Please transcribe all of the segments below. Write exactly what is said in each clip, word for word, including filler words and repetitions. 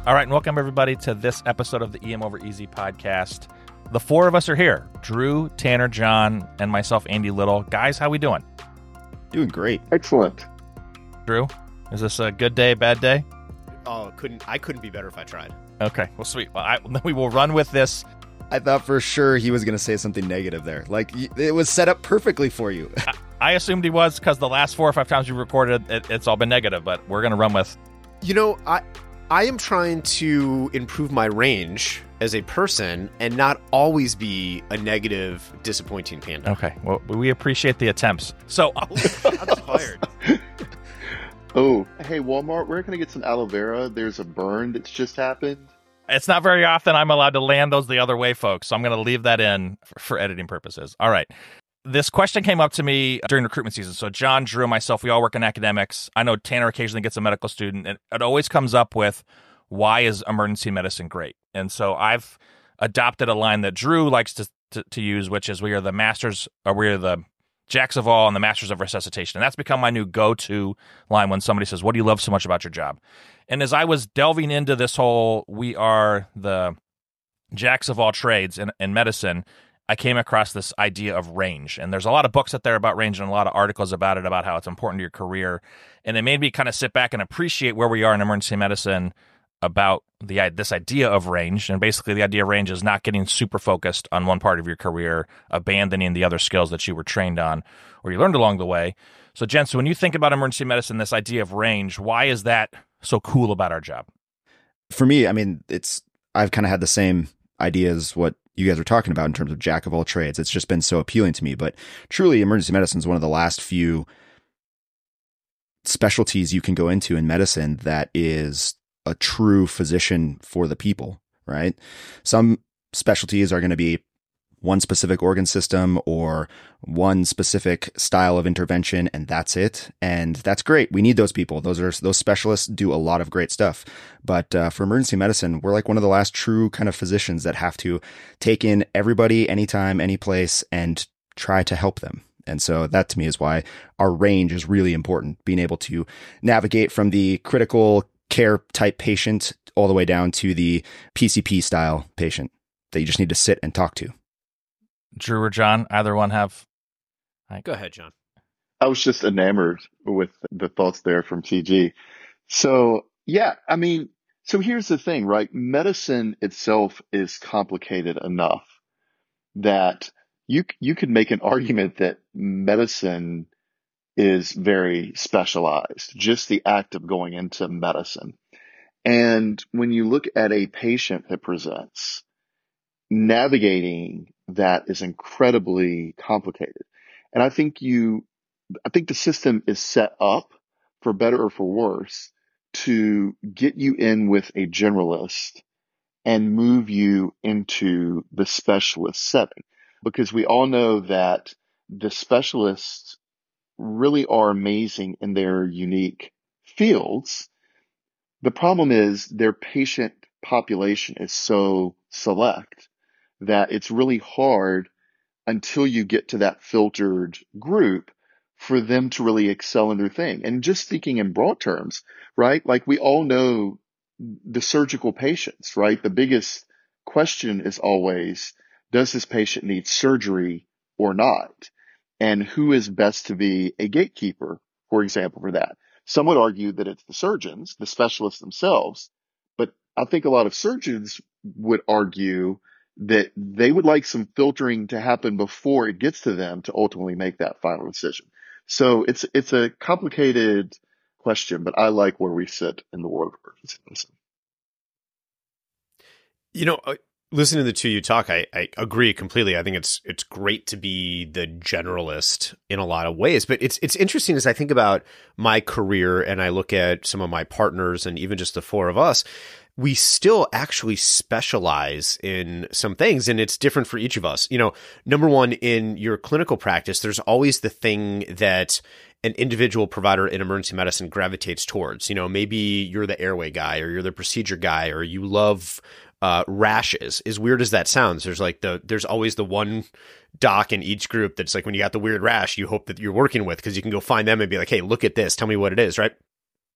All right, and welcome everybody to this episode of the E M Over Easy podcast. The four of us are here: Drew, Tanner, John, and myself, Andy Little. Guys, how we doing? Doing great. Excellent. Drew, is this a good day, bad day? Oh, couldn't I couldn't be better if I tried. Okay, well, sweet. Well, I, we will run with this. I thought for sure he was going to say something negative there. Like, it was set up perfectly for you. I, I assumed he was because the last four or five times you recorded, it, it's all been negative, but we're going to run with... You know, I I am trying to improve my range as a person and not always be a negative, disappointing panda. Okay, well, we appreciate the attempts. So... I'm fired. Oh, hey, Walmart, where can I get some aloe vera? There's a burn that's just happened. It's not very often I'm allowed to land those the other way, folks, so I'm going to leave that in for, for editing purposes. All right. This question came up to me during recruitment season. So John, Drew, and myself, we all work in academics. I know Tanner occasionally gets a medical student, and it always comes up with, why is emergency medicine great? And so I've adopted a line that Drew likes to, to, to use, which is, we are the masters, or we are the jacks of all and the masters of resuscitation. And that's become my new go-to line when somebody says, what do you love so much about your job? And as I was delving into this whole, we are the jacks of all trades in, in medicine, I came across this idea of range. And there's a lot of books out there about range and a lot of articles about it, about how it's important to your career. And it made me kind of sit back and appreciate where we are in emergency medicine about the this idea of range. And basically the idea of range is not getting super focused on one part of your career, abandoning the other skills that you were trained on or you learned along the way. So, Jen, so when you think about emergency medicine, this idea of range, why is that so cool about our job? For me, I mean, it's I've kind of had the same idea as what you guys were talking about in terms of jack of all trades. It's just been so appealing to me. But truly, emergency medicine is one of the last few specialties you can go into in medicine that is a true physician for the people, right? Some specialties are going to be one specific organ system or one specific style of intervention, and that's it. And that's great. We need those people. Those are those specialists do a lot of great stuff. But uh, for emergency medicine, we're like one of the last true kind of physicians that have to take in everybody, anytime, any place, and try to help them. And so that to me is why our range is really important, being able to navigate from the critical care type patient all the way down to the P C P style patient that you just need to sit and talk to. Drew or John, either one have? Right. Go ahead, John. I was just enamored with the thoughts there from T G. So, yeah, I mean, so here's the thing, right? Medicine itself is complicated enough that you you could make an argument that medicine is very specialized, just the act of going into medicine. And when you look at a patient that presents, navigating that is incredibly complicated. And I think you, I think the system is set up, for better or for worse, to get you in with a generalist and move you into the specialist setting. Because we all know that the specialists really are amazing in their unique fields. The problem is their patient population is so select that it's really hard until you get to that filtered group for them to really excel in their thing. And just speaking in broad terms, right? Like we all know the surgical patients, right? The biggest question is always, does this patient need surgery or not? And who is best to be a gatekeeper, for example, for that? Some would argue that it's the surgeons, the specialists themselves, but I think a lot of surgeons would argue that they would like some filtering to happen before it gets to them to ultimately make that final decision. So it's it's a complicated question, but I like where we sit in the world of emergency medicine. You know, uh, listening to the two of you talk, I, I agree completely. I think it's it's great to be the generalist in a lot of ways. But it's it's interesting as I think about my career and I look at some of my partners and even just the four of us, we still actually specialize in some things, and it's different for each of us. You know, number one, in your clinical practice, there's always the thing that an individual provider in emergency medicine gravitates towards. You know, maybe you're the airway guy or you're the procedure guy or you love uh, rashes. As weird as that sounds, there's like the there's always the one doc in each group that's like, when you got the weird rash, you hope that you're working with because you can go find them and be like, hey, look at this. Tell me what it is, right?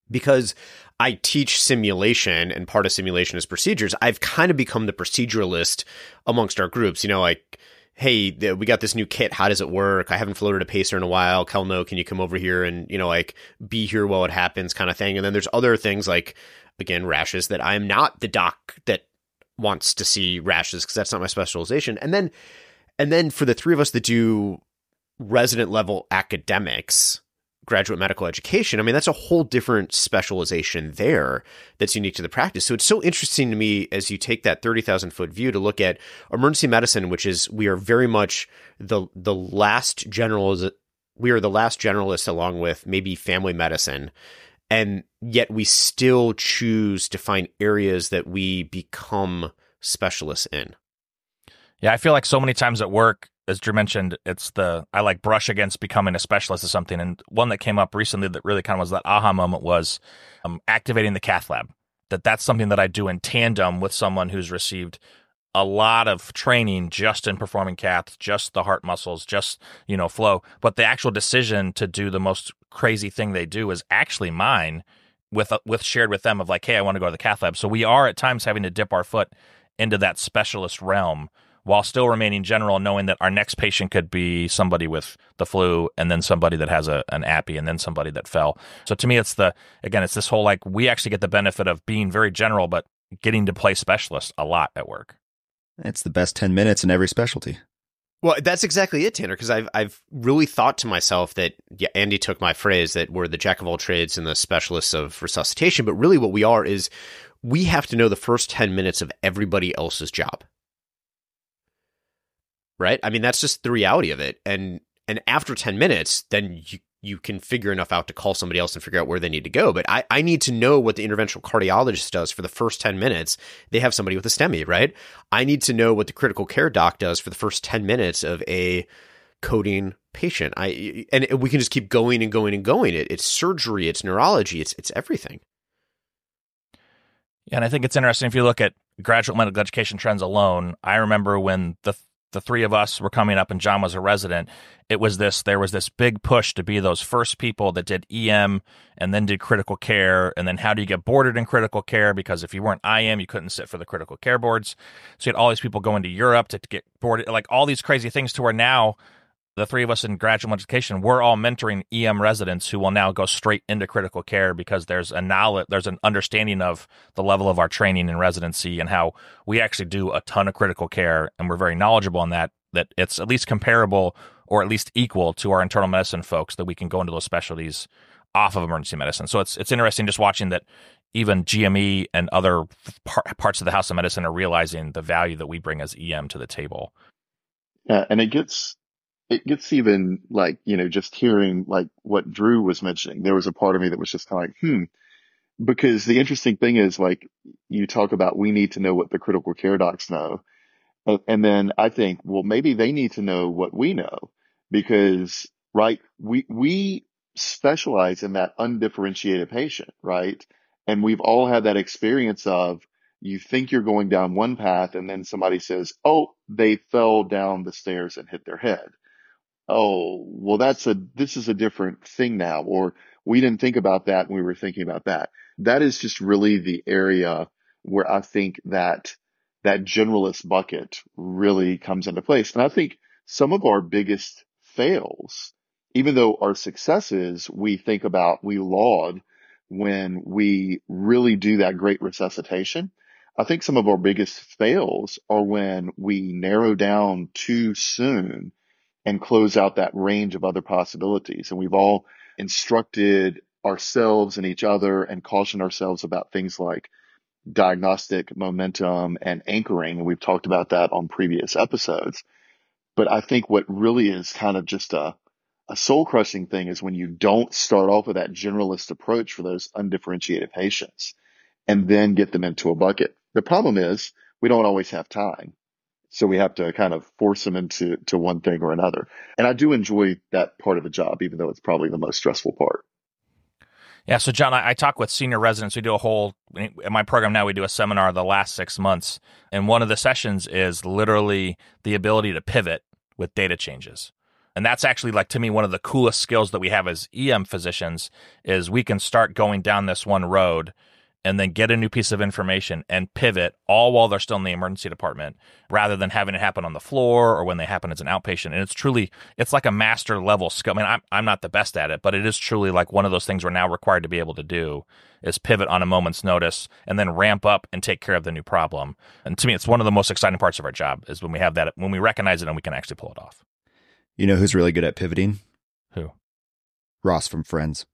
because I teach simulation and part of simulation is procedures, I've kind of become the proceduralist amongst our groups. You know, like, hey, we got this new kit. How does it work? I haven't floated a pacer in a while. Kelno, can you come over here and, you know, like be here while it happens kind of thing. And then there's other things like, again, rashes that I'm not the doc that wants to see rashes because that's not my specialization. And then, and then for the three of us that do resident level academics, graduate medical education, I mean, that's a whole different specialization there that's unique to the practice. So it's so interesting to me as you take that thirty thousand foot view to look at emergency medicine, which is, we are very much the, the last general, we are the last generalist along with maybe family medicine. And yet we still choose to find areas that we become specialists in. Yeah, I feel like so many times at work, as Drew mentioned, it's the, I like brush against becoming a specialist of something. And one that came up recently that really kind of was that aha moment was um, activating the cath lab. That that's something that I do in tandem with someone who's received a lot of training just in performing cath, just the heart muscles, just, you know, flow. But the actual decision to do the most crazy thing they do is actually mine with, uh, with shared with them of like, hey, I want to go to the cath lab. So we are at times having to dip our foot into that specialist realm while still remaining general, knowing that our next patient could be somebody with the flu and then somebody that has a, an appy and then somebody that fell. So to me, it's the, again, it's this whole, like, we actually get the benefit of being very general, but getting to play specialist a lot at work. It's the best ten minutes in every specialty. Well, that's exactly it, Tanner, because I've, I've really thought to myself that, yeah, Andy took my phrase that we're the jack of all trades and the specialists of resuscitation, but really what we are is we have to know the first ten minutes of everybody else's job. Right? I mean, that's just the reality of it. And and after ten minutes, then you, you can figure enough out to call somebody else and figure out where they need to go. But I, I need to know what the interventional cardiologist does for the first ten minutes. They have somebody with a STEMI, right? I need to know what the critical care doc does for the first ten minutes of a coding patient. I and we can just keep going and going and going. It, it's surgery, it's neurology, it's it's everything. Yeah, and I think it's interesting if you look at graduate medical education trends alone. I remember when the the three of us were coming up and John was a resident, it was this, there was this big push to be those first people that did E M and then did critical care. And then how do you get boarded in critical care? Because if you weren't I M, you couldn't sit for the critical care boards. So you had all these people going to Europe to, to get boarded, like all these crazy things to where now the three of us in graduate education, we're all mentoring E M residents who will now go straight into critical care because there's a knowledge, there's an understanding of the level of our training and residency and how we actually do a ton of critical care, and we're very knowledgeable on that, that it's at least comparable or at least equal to our internal medicine folks, that we can go into those specialties off of emergency medicine. So it's it's interesting just watching that even G M E and other par- parts of the House of Medicine are realizing the value that we bring as E M to the table. Yeah, and it gets it gets even like, you know, just hearing like what Drew was mentioning, there was a part of me that was just kind of like, hmm, because the interesting thing is, like, you talk about, we need to know what the critical care docs know. And, and then I think, well, maybe they need to know what we know, because, right, we, we specialize in that undifferentiated patient, right? And we've all had that experience of, you think you're going down one path and then somebody says, oh, they fell down the stairs and hit their head. Oh, well, that's a, this is a different thing now, or we didn't think about that when we were thinking about that. That is just really the area where I think that that generalist bucket really comes into place. And I think some of our biggest fails, even though our successes, we think about, we laud when we really do that great resuscitation. I think some of our biggest fails are when we narrow down too soon and close out that range of other possibilities. And we've all instructed ourselves and each other and cautioned ourselves about things like diagnostic momentum and anchoring. And we've talked about that on previous episodes. But I think what really is kind of just a, a soul crushing thing is when you don't start off with that generalist approach for those undifferentiated patients and then get them into a bucket. The problem is we don't always have time. So we have to kind of force them into to one thing or another. And I do enjoy that part of the job, even though it's probably the most stressful part. Yeah. So, John, I, I talk with senior residents. We do a whole, in my program now, we do a seminar the last six months. And one of the sessions is literally the ability to pivot with data changes. And that's actually, like, to me, one of the coolest skills that we have as E M physicians is we can start going down this one road and then get a new piece of information and pivot, all while they're still in the emergency department, rather than having it happen on the floor or when they happen as an outpatient. And it's truly, it's like a master level skill. I mean, I'm, I'm not the best at it, but it is truly like one of those things we're now required to be able to do is pivot on a moment's notice and then ramp up and take care of the new problem. And to me, it's one of the most exciting parts of our job is when we have that, when we recognize it and we can actually pull it off. You know who's really good at pivoting? Who? Ross from Friends.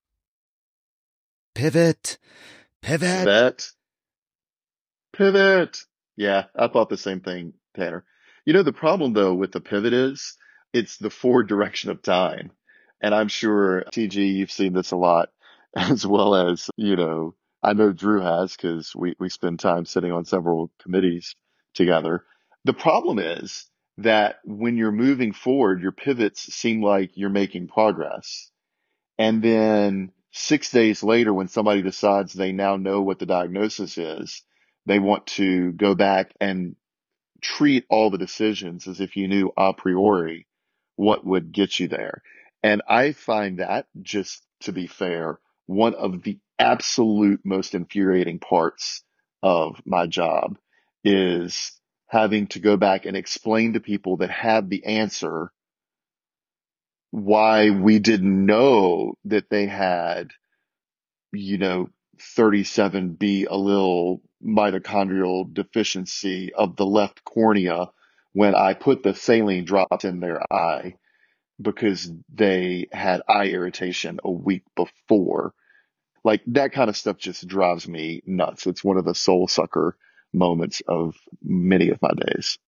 Pivot. Pivot. Pivot. Pivot. Yeah, I thought the same thing, Tanner. You know, the problem, though, with the pivot is it's the forward direction of time. And I'm sure, T G, you've seen this a lot, as well as, you know, I know Drew has because we, we spend time sitting on several committees together. The problem is that when you're moving forward, your pivots seem like you're making progress. And then six days later, when somebody decides they now know what the diagnosis is, they want to go back and treat all the decisions as if you knew a priori what would get you there. And I find that, just to be fair, one of the absolute most infuriating parts of my job is having to go back and explain to people that have the answer why we didn't know that they had, you know, thirty-seven B allele mitochondrial deficiency of the left cornea when I put the saline drops in their eye because they had eye irritation a week before. Like, that kind of stuff just drives me nuts. It's one of the soul sucker moments of many of my days.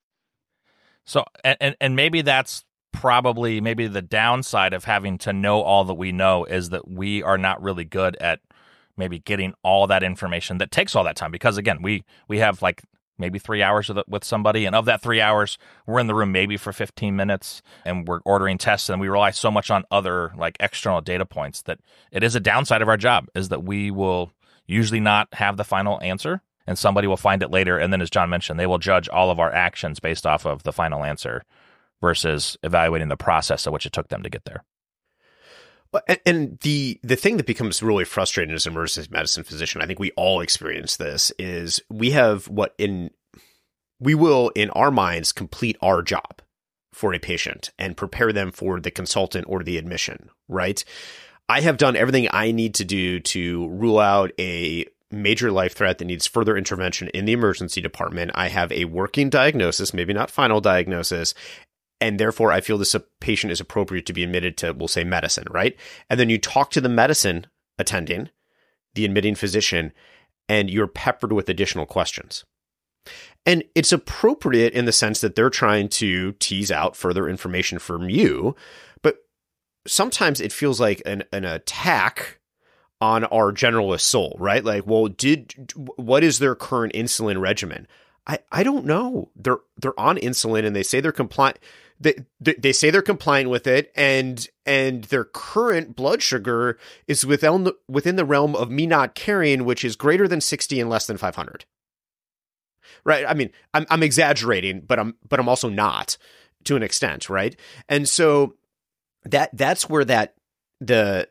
So, and, and maybe that's probably maybe the downside of having to know all that we know is that we are not really good at maybe getting all that information that takes all that time. Because again, we, we have like maybe three hours with, with somebody. And of that three hours, we're in the room maybe for fifteen minutes and we're ordering tests, and we rely so much on other like external data points that it is a downside of our job is that we will usually not have the final answer and somebody will find it later. And then, as John mentioned, they will judge all of our actions based off of the final answer versus evaluating the process at which it took them to get there. And, and the the thing that becomes really frustrating as an emergency medicine physician, I think we all experience this, is we have what in we will in our minds complete our job for a patient and prepare them for the consultant or the admission, right? I have done everything I need to do to rule out a major life threat that needs further intervention in the emergency department. I have a working diagnosis, maybe not final diagnosis, and therefore I feel this patient is appropriate to be admitted to, we'll say, medicine, right? And then you talk to the medicine attending, the admitting physician, and you're peppered with additional questions. And it's appropriate in the sense that they're trying to tease out further information from you, but sometimes it feels like an, an attack on our generalist soul, right? Like, well, did what is their current insulin regimen? I, I don't know. They're they're on insulin and they say they're compliant. They, they they say they're compliant with it, and and their current blood sugar is within the, within the realm of me not caring, which is greater than sixty and less than five hundred. Right? I mean, I'm I'm exaggerating, but I'm but I'm also not, to an extent, right? And so that that's where that the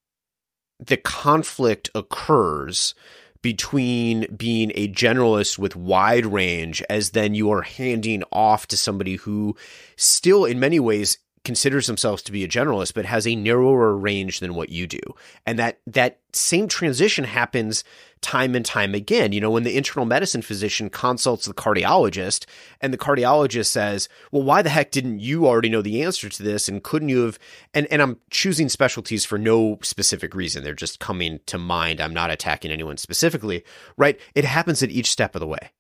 the conflict occurs between being a generalist with wide range, as then you are handing off to somebody who still in many ways considers themselves to be a generalist, but has a narrower range than what you do. And that that same transition happens time and time again. You know, when the internal medicine physician consults the cardiologist and the cardiologist says, well, why the heck didn't you already know the answer to this? And couldn't you have, and, and I'm choosing specialties for no specific reason. They're just coming to mind. I'm not attacking anyone specifically, right? It happens at each step of the way.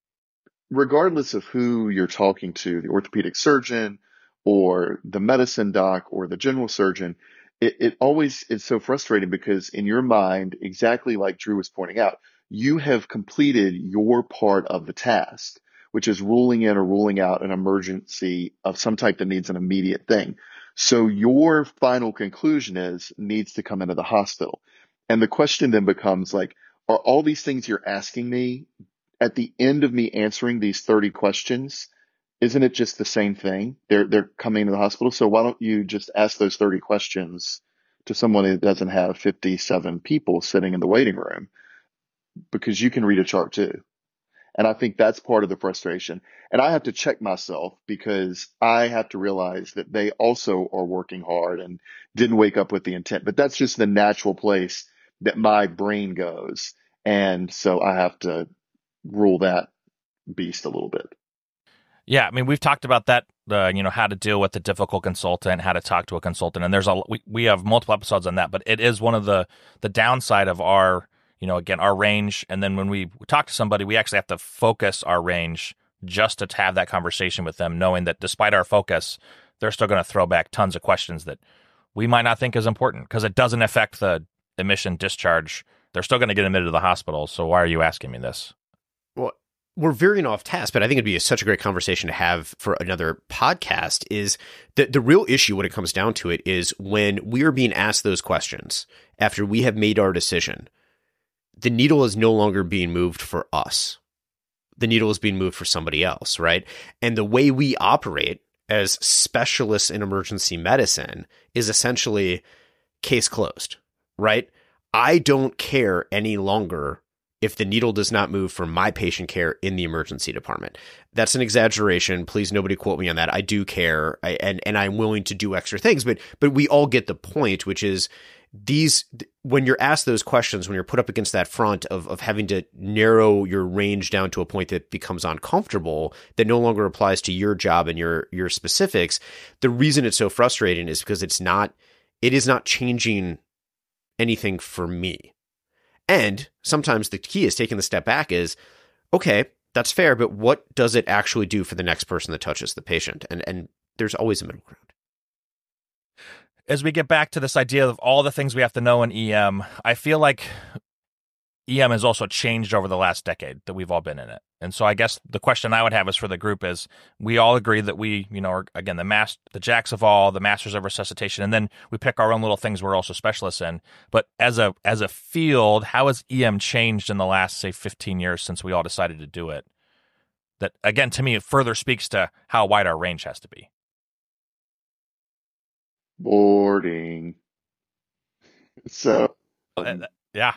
Regardless of who you're talking to, the orthopedic surgeon or the medicine doc or the general surgeon, it, it always is so frustrating because in your mind, exactly like Drew was pointing out, you have completed your part of the task, which is ruling in or ruling out an emergency of some type that needs an immediate thing. So your final conclusion is needs to come into the hospital. And the question then becomes like, are all these things you're asking me at the end of me answering these thirty questions, isn't it just the same thing? They're they're coming to the hospital, so why don't you just ask those thirty questions to someone who doesn't have fifty-seven people sitting in the waiting room? Because you can read a chart too. And I think that's part of the frustration. And I have to check myself because I have to realize that they also are working hard and didn't wake up with the intent. But that's just the natural place that my brain goes. And so I have to rule that beast a little bit. Yeah, I mean, we've talked about that, uh, you know, how to deal with a difficult consultant, how to talk to a consultant, and there's a we, we have multiple episodes on that. But it is one of the the downside of our, you know, again, our range. And then when we talk to somebody, we actually have to focus our range just to have that conversation with them, knowing that despite our focus, they're still going to throw back tons of questions that we might not think is important because it doesn't affect the admission discharge. They're still going to get admitted to the hospital. So why are you asking me this? Well, we're veering off task, but I think it'd be a, such a great conversation to have for another podcast. Is that the real issue when it comes down to it is when we are being asked those questions after we have made our decision, the needle is no longer being moved for us. The needle is being moved for somebody else, right? And the way we operate as specialists in emergency medicine is essentially case closed, right? I don't care any longer if the needle does not move for my patient care in the emergency department. That's an exaggeration. Please, nobody quote me on that. I do care, I, and and I'm willing to do extra things, but but we all get the point, which is these when you're asked those questions, when you're put up against that front of of having to narrow your range down to a point that becomes uncomfortable, that no longer applies to your job and your your specifics. The reason it's so frustrating is because it's not it is not changing anything for me. And sometimes the key is taking the step back is, okay, that's fair, but what does it actually do for the next person that touches the patient? And and there's always a middle ground. As we get back to this idea of all the things we have to know in E M, I feel like E M has also changed over the last decade that we've all been in it. And so I guess the question I would have is for the group is we all agree that we, you know, are, again, the mas- the jacks of all, the masters of resuscitation, and then we pick our own little things we're also specialists in. But as a as a field, how has E M changed in the last, say, fifteen years since we all decided to do it? That, again, to me, it further speaks to how wide our range has to be. Boarding. So, uh, um, yeah.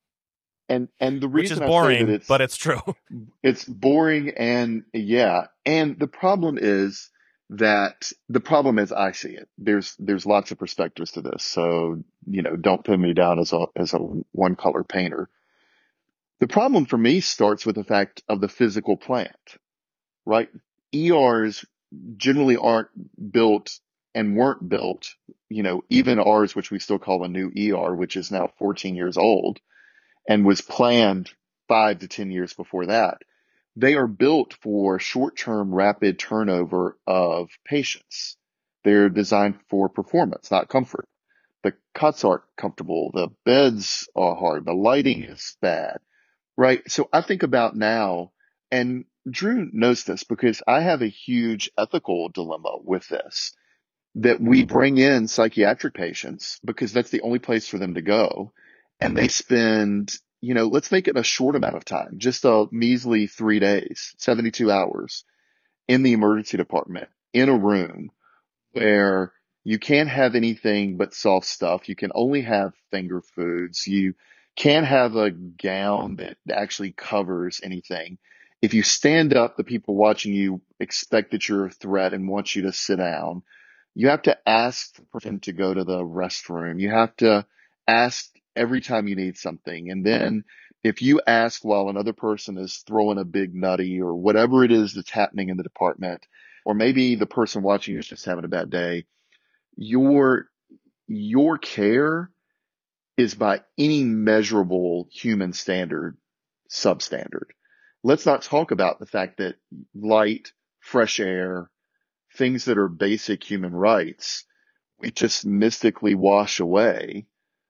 And and the Which is reason I say boring, that it's but it's true. it's boring and yeah, and the problem is that the problem as I see it, there's there's lots of perspectives to this. So, you know, don't put me down as a as a one color painter. The problem for me starts with the fact of the physical plant, right? E Rs generally aren't built and weren't built, you know, even ours, which we still call a new E R, which is now fourteen years old and was planned five to ten years before that. They are built for short-term rapid turnover of patients. They're designed for performance, not comfort. The cuts aren't comfortable. The beds are hard. The lighting is bad, right? So I think about now, and Drew knows this because I have a huge ethical dilemma with this, that we bring in psychiatric patients because that's the only place for them to go. And they spend, you know, let's make it a short amount of time, just a measly three days, seventy-two hours in the emergency department, in a room where you can't have anything but soft stuff. You can only have finger foods. You can't have a gown that actually covers anything. If you stand up, the people watching you expect that you're a threat and want you to sit down. You have to ask for them to go to the restroom. You have to ask every time you need something. And then if you ask while another person is throwing a big nutty or whatever it is that's happening in the department, or maybe the person watching you is just having a bad day, your, your care is by any measurable human standard substandard. Let's not talk about the fact that light, fresh air, things that are basic human rights, we just mystically wash away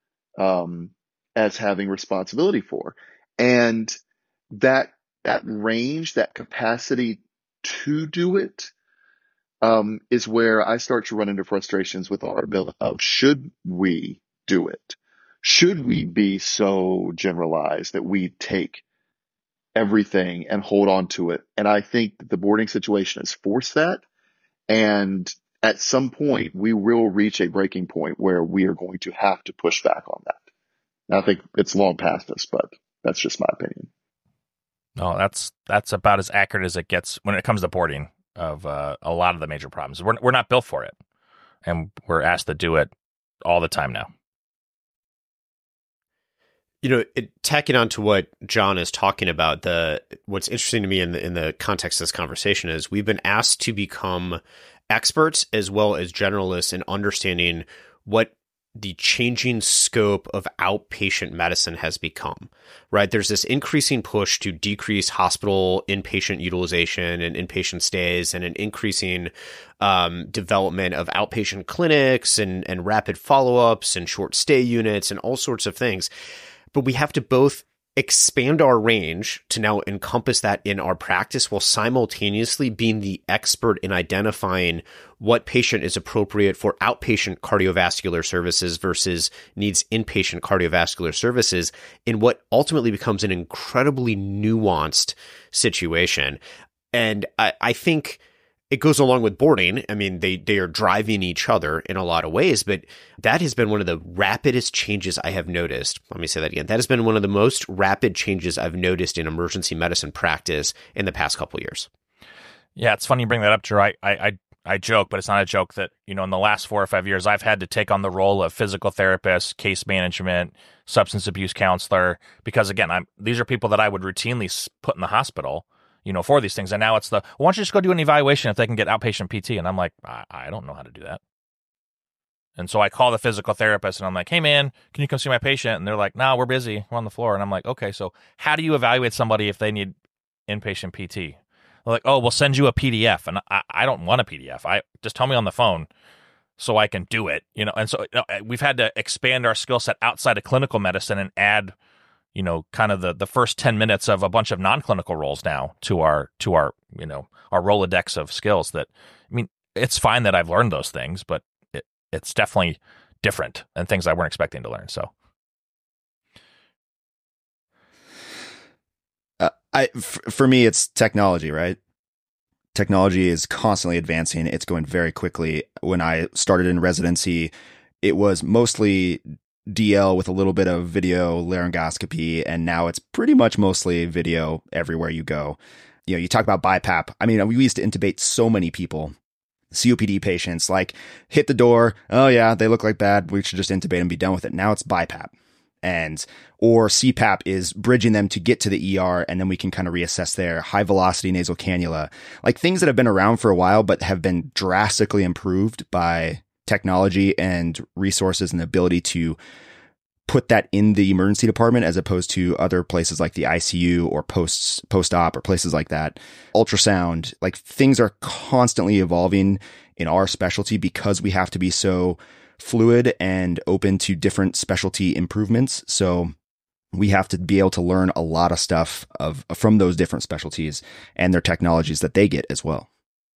um, as having responsibility for. And that that range, that capacity to do it, um, is where I start to run into frustrations with our ability of should we do it? Should we be so generalized that we take everything and hold on to it. And I think that the boarding situation has forced that. And at some point, we will reach a breaking point where we are going to have to push back on that. And I think it's long past us, but that's just my opinion. No, that's that's about as accurate as it gets when it comes to boarding of uh, a lot of the major problems. We're we're not built for it, and we're asked to do it all the time now. You know, it, tacking on to what John is talking about, the what's interesting to me in the in the context of this conversation is we've been asked to become experts as well as generalists in understanding what the changing scope of outpatient medicine has become, right? There's this increasing push to decrease hospital inpatient utilization and inpatient stays, and an increasing um, development of outpatient clinics and, and rapid follow-ups and short stay units and all sorts of things. But we have to both expand our range to now encompass that in our practice while simultaneously being the expert in identifying what patient is appropriate for outpatient cardiovascular services versus needs inpatient cardiovascular services in what ultimately becomes an incredibly nuanced situation. And I, I think it goes along with boarding. I mean, they, they are driving each other in a lot of ways, but that has been one of the rapidest changes I have noticed. Let me say that again. That has been one of the most rapid changes I've noticed in emergency medicine practice in the past couple of years. Yeah, it's funny you bring that up, Drew. I, I, I, I joke, but it's not a joke that, you know, in the last four or five years, I've had to take on the role of physical therapist, case management, substance abuse counselor, because again, I'm these are people that I would routinely put in the hospital, you know, for these things. And now it's the, why don't you just go do an evaluation if they can get outpatient P T? And I'm like, I, I don't know how to do that. And so I call the physical therapist and I'm like, hey man, can you come see my patient? And they're like, no, we're busy. We're on the floor. And I'm like, okay, so how do you evaluate somebody if they need inpatient P T? They're like, oh, we'll send you a P D F. And I, I don't want a P D F. I just tell me on the phone so I can do it, you know? And so you know, we've had to expand our skill set outside of clinical medicine and add, you know, kind of the, the first ten minutes of a bunch of non-clinical roles now to our, to our, you know, our Rolodex of skills that, I mean, it's fine that I've learned those things, but it, it's definitely different and things I weren't expecting to learn. So. Uh, I, f- for me, it's technology, right? Technology is constantly advancing. It's going very quickly. When I started in residency, it was mostly D L with a little bit of video laryngoscopy, and now it's pretty much mostly video everywhere you go. You know, you talk about B I P A P. I mean, we used to intubate so many people, C O P D patients, like hit the door. Oh yeah, they look like bad. We should just intubate and be done with it. Now it's B I P A P. And, or C PAP is bridging them to get to the E R, and then we can kind of reassess there. High velocity nasal cannula, like things that have been around for a while, but have been drastically improved by technology and resources and the ability to put that in the emergency department as opposed to other places like the I C U or post post-op or places like that. Ultrasound, like things are constantly evolving in our specialty because we have to be so fluid and open to different specialty improvements. So we have to be able to learn a lot of stuff of from those different specialties and their technologies that they get as well.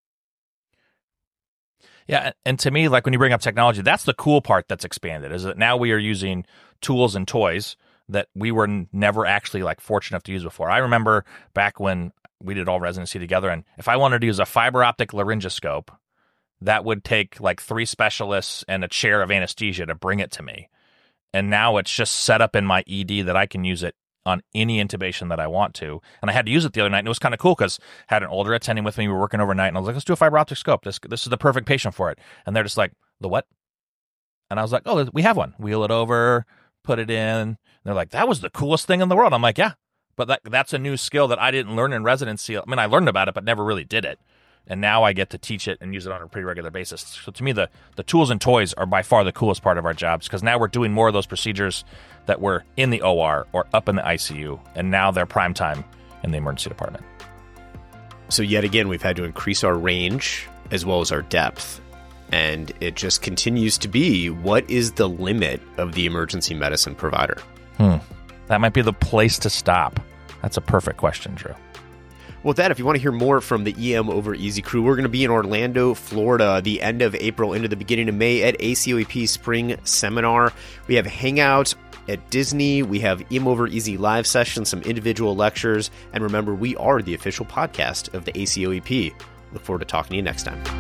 Yeah, and to me, like when you bring up technology, that's the cool part that's expanded, is that now we are using tools and toys that we were n- never actually like fortunate enough to use before. I remember back when we did all residency together, and if I wanted to use a fiber optic laryngoscope, that would take like three specialists and a chair of anesthesia to bring it to me. And now it's just set up in my E D that I can use it on any intubation that I want to. And I had to use it the other night, and it was kind of cool because I had an older attending with me. We were working overnight, and I was like, let's do a fiber optic scope. This this is the perfect patient for it. And they're just like, the what? And I was like, oh, we have one. Wheel it over, put it in. And they're like, that was the coolest thing in the world. I'm like, yeah, but that that's a new skill that I didn't learn in residency. I mean, I learned about it, but never really did it. And now I get to teach it and use it on a pretty regular basis. So to me, the, the tools and toys are by far the coolest part of our jobs, because now we're doing more of those procedures that were in the O R or up in the I C U, and now they're prime time in the emergency department. So yet again, we've had to increase our range as well as our depth. And it just continues to be, what is the limit of the emergency medicine provider? Hmm. That might be the place to stop. That's a perfect question, Drew. Well, with that, if you want to hear more from the E M Over Easy crew, we're going to be in Orlando, Florida, the end of April into the beginning of May at A C O E P Spring Seminar. We have Hangout at Disney. We have E M Over Easy live sessions, some individual lectures, and remember, we are the official podcast of the A C O E P. Look forward to talking to you next time.